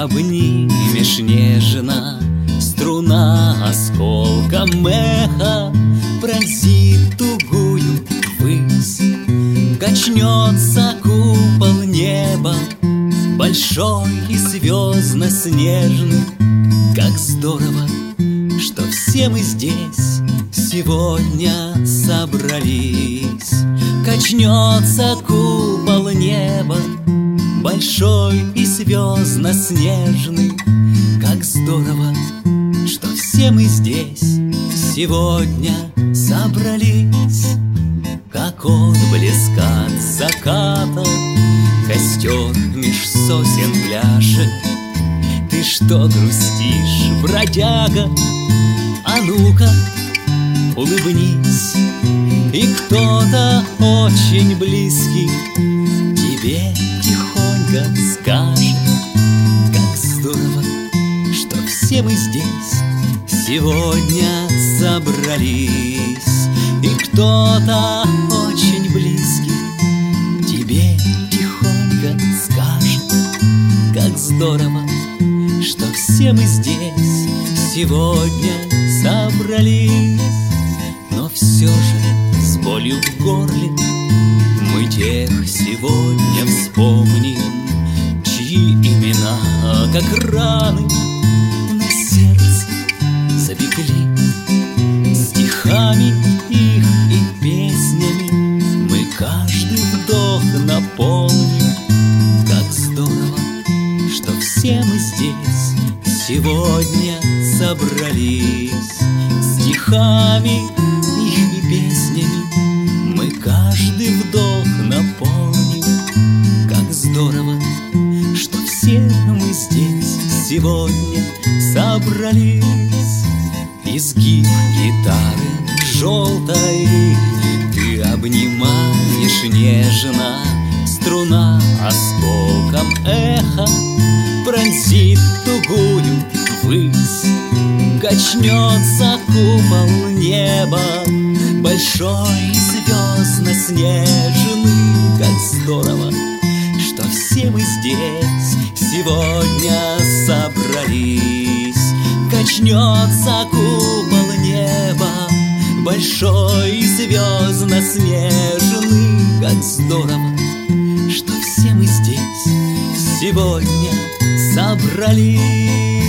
Обнимешь нежно, струна осколком эха пронзит тугую высь. Качнется купол неба, большой и звездно-снежный. Как здорово, что все мы здесь сегодня собрались. Качнется купол неба, большой и звездно-снежный. Как здорово, что все мы здесь сегодня собрались. Как отблеск от заката костер меж сосен пляшет. Ты что грустишь, бродяга? А ну-ка, улыбнись. И кто-то очень близкий тебе тихонько скажет: как здорово, что все мы здесь сегодня собрались. И кто-то очень близкий тебе тихонько скажет: как здорово, что все мы здесь сегодня собрались. Но все же с болью в горле мы тех сегодня вспомним, чьи имена, как раны, на сердце запекли. Стихами их и песнями мы каждый вдох наполним. Как здорово, что все мы здесь сегодня собрались. Стихами их и песнями мы каждый вдох наполним. Как здорово, что все мы здесь сегодня собрались. Изгиб гитары желтой ты обнимаешь нежно. Струна осколком эха пронзит тугую высь. Качнется купол неба, большой звездно-снежный. Как здорово, что все мы здесь сегодня собрались. Качнется купол неба, большой звездно-снежный. Как здорово, что все мы здесь сегодня собрались.